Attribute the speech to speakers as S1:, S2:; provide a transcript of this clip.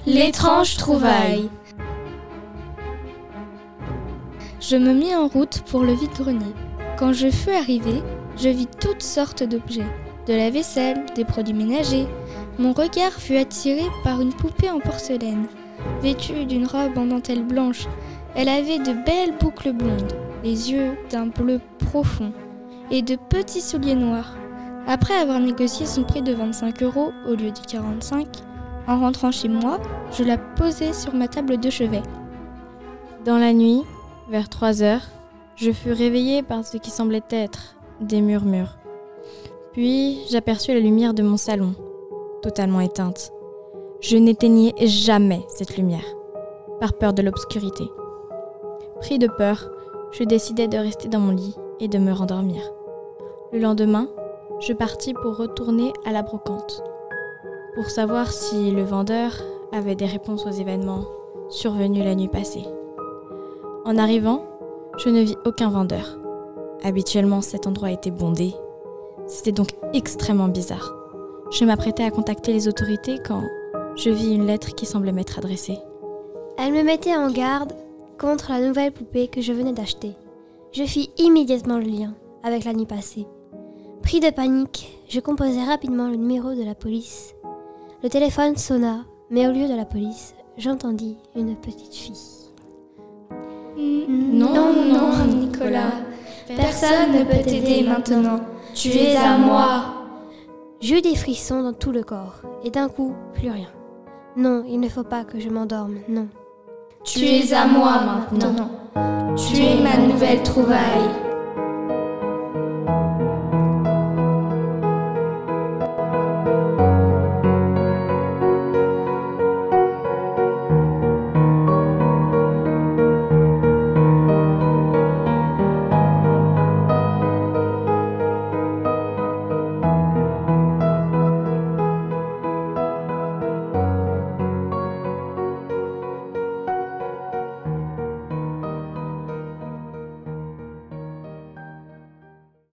S1: L'étrange trouvaille. Je me mis en route pour le vide-grenier. Quand je fus arrivé, je vis toutes sortes d'objets. De la vaisselle, des produits ménagers. Mon regard fut attiré par une poupée en porcelaine. Vêtue d'une robe en dentelle blanche, elle avait de belles boucles blondes, les yeux d'un bleu profond et de petits souliers noirs. Après avoir négocié son prix de 25 € au lieu de 45, en rentrant chez moi, je la posai sur ma table de chevet.
S2: Dans la nuit, vers 3 heures, je fus réveillée par ce qui semblait être des murmures. Puis j'aperçus la lumière de mon salon, totalement éteinte. Je n'éteignais jamais cette lumière, par peur de l'obscurité. Pris de peur, je décidai de rester dans mon lit et de me rendormir. Le lendemain, je partis pour retourner à la brocante, pour savoir si le vendeur avait des réponses aux événements survenus la nuit passée. En arrivant, je ne vis aucun vendeur. Habituellement, cet endroit était bondé. C'était donc extrêmement bizarre. Je m'apprêtais à contacter les autorités quand je vis une lettre qui semblait m'être adressée.
S3: Elle me mettait en garde contre la nouvelle poupée que je venais d'acheter. Je fis immédiatement le lien avec la nuit passée. Pris de panique, je composai rapidement le numéro de la police. Le téléphone sonna, mais au lieu de la police, j'entendis une petite fille.
S1: Non, Nicolas. Personne ne peut t'aider maintenant. Tu es à moi.
S3: J'eus des frissons dans tout le corps, et d'un coup, plus rien. Non, il ne faut pas que je m'endorme, non.
S1: Tu es à moi maintenant. Tu es ma nouvelle trouvaille.